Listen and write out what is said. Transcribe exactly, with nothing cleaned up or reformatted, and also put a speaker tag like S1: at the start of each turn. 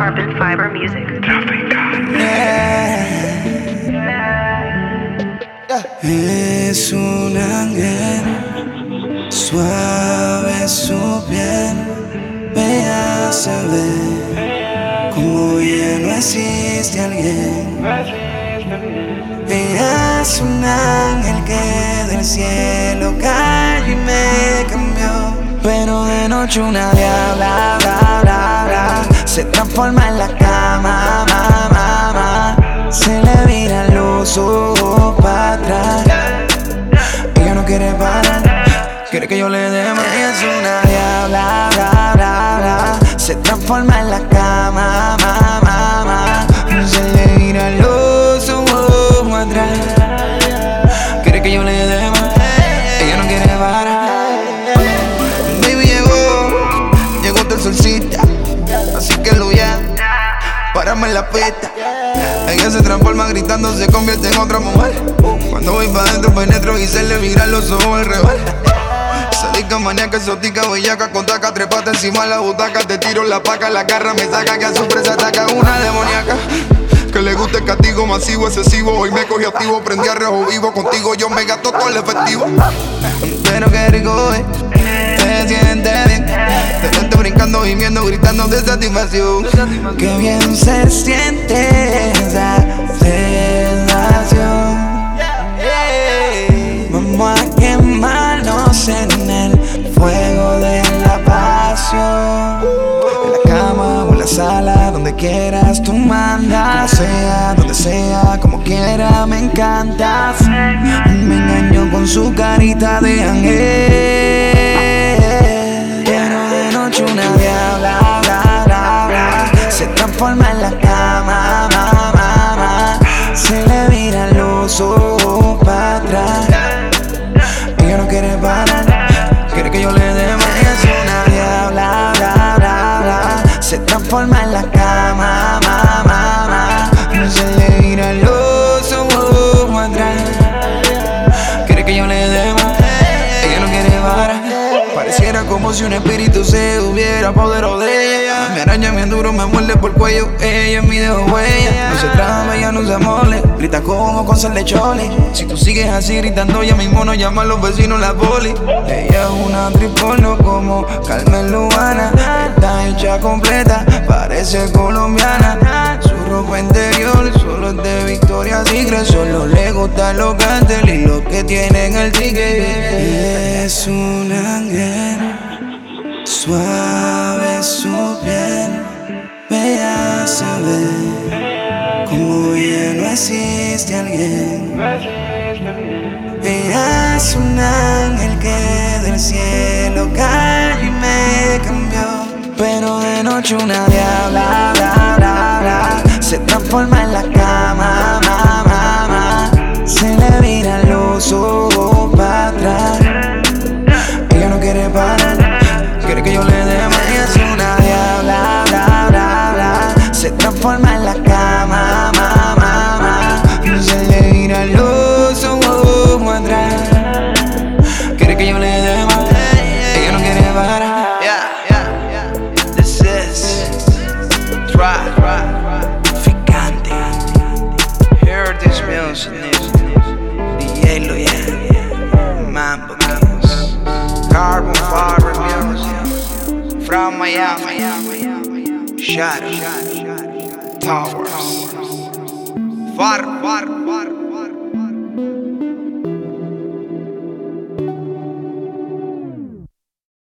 S1: Carbon Fiber Music.
S2: Es un ángel, suave su piel, bella se ve, como ya no existe alguien. Ella es un ángel que del cielo cayó y me cambió. Pero de noche una diabla, bla, bla, bla, se transforma en la cama, ma, ma, ma. Se le viran los ojos para atrás. Ella no quiere parar, quiere que yo le dé más. Ella es una diabla, bla, bla, bla, se transforma en la cama, ma, ma, ma. Se le viran los ojos para atrás. Quiere que yo le dé más, ella no quiere parar. Baby llegó, llegó tu solcita, así que lo ya, párame en la pista. Ella se transforma gritando, se convierte en otra mujer. Cuando voy pa' dentro penetro y se le viran los ojos al revés. Sadica, maníaca, exótica, bellaca, con taca, trepata encima de la butaca. Te tiro la paca, la garra me saca, que a su presa ataca una demoníaca. Que le gusta el castigo masivo, excesivo. Hoy me cogí activo, prendí a rejo vivo. Contigo yo me gasto todo el efectivo. Pero qué rico es, te sientes bien. Te siento brincando, gimiendo, gritando de satisfacción. Qué bien se siente esa sensación. Vamos a quemarnos en el fuego de la pasión. En la cama o en la sala, donde quieras tú mandas. Como sea, donde sea, como quiera, me encantas. Me engaño con su carita de ángel. Pero de noche una diabla, bla, bla, bla, se transforma en la cama, ma, ma, ma. Se le viran los ojos para atrás. Ella no quiere parar, quiere que yo le dé más. Ella es una diabla, bla, bla, bla, se transforma en la cama, ma, ma, ma. Se le viran los ojos para atrás. Quiere que yo le dé más, ella no quiere parar. Pareciera como si un espíritu se hubiera apoderado de ella. Me araña bien duro, me muerde por el cuello. Ella es mi dejo huella. No se trama, ella no se mole. Grita como con sal de chole. Si tú sigues así gritando, ya mismo nos llaman los vecinos la poli. Ella es una triporno como Carmen Lubana. Está hecha completa, parece colombiana. Su ropa interior solo es de Victoria's Secret. Solo le gustan los carteles y los que tienen el ticket. Es un ángel, suave su piel, bella se ve, como ya no existe alguien. Ella es un ángel que del cielo cayó y me cambió. Pero de noche una diabla, bla, bla, bla, se transforma en la cama, ma, ma, ma. Se le viran los ojos para atrás. Ella no quiere parar, quiere que yo le dé más. Ella es una diabla, bla, bla, bla, se transforma en la cama, ma, ma, ma. Se le viran los ojos para atrás. Quiere que yo le dé más, ella no quiere parar.
S3: Yeah, yeah, yeah. This is Try, Ficante. Hear this music, D J Loya, Mambo Kings, Carbon Fiber Music, from Miami, Shadow, Towers, Far, Far, Far.